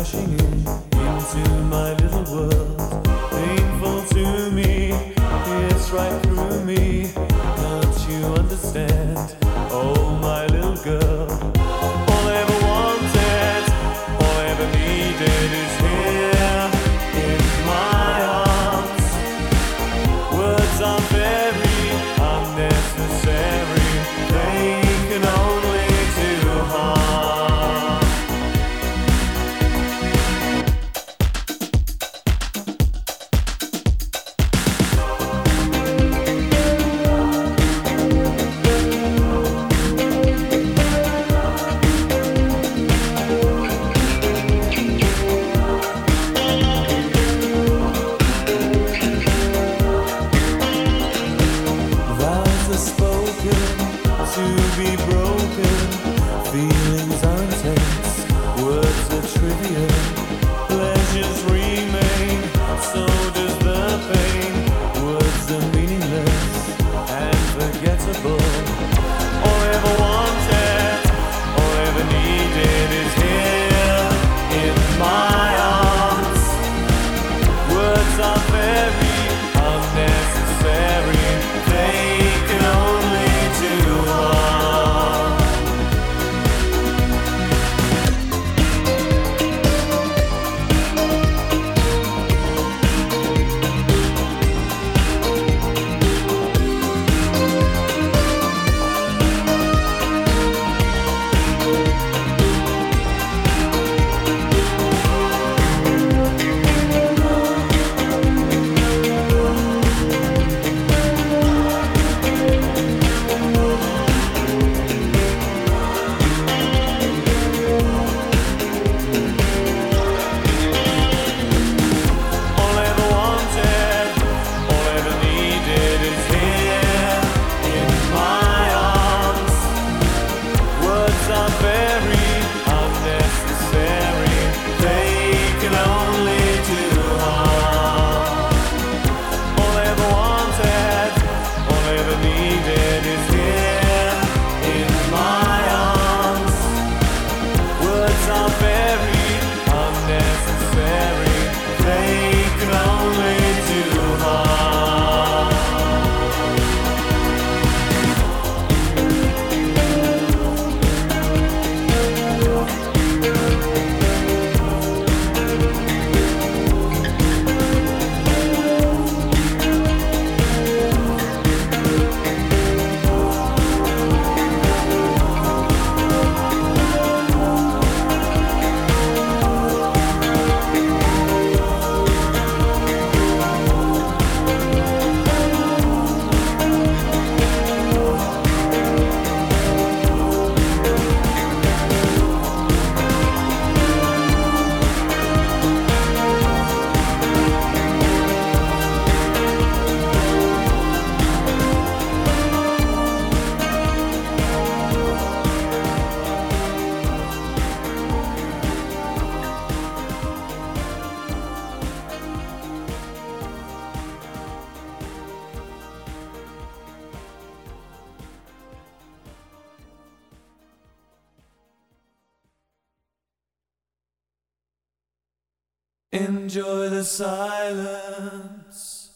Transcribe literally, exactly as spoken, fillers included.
crashing in into my little world. Painful to me, it's right through me. Can't you understand? Oh, my little girl. All I ever wanted, all I ever needed is here in my arms. Words are very unnecessary. They can only do harm. Vows are spoken to be broken. Feelings are intense, words are trivial. Pleasures remain, so does the pain. Words are meaningless and forgettable. All I ever wanted, all I ever needed is here in my arms. Words are very unnecessary. They can only do harm. All I ever wanted, all I ever needed is here in my arms. Words are very unnecessary. They can only do harm. All I ever wanted, all I ever needed is here in my arms. Words are very unnecessary. They can only do harm. Enjoy the silence.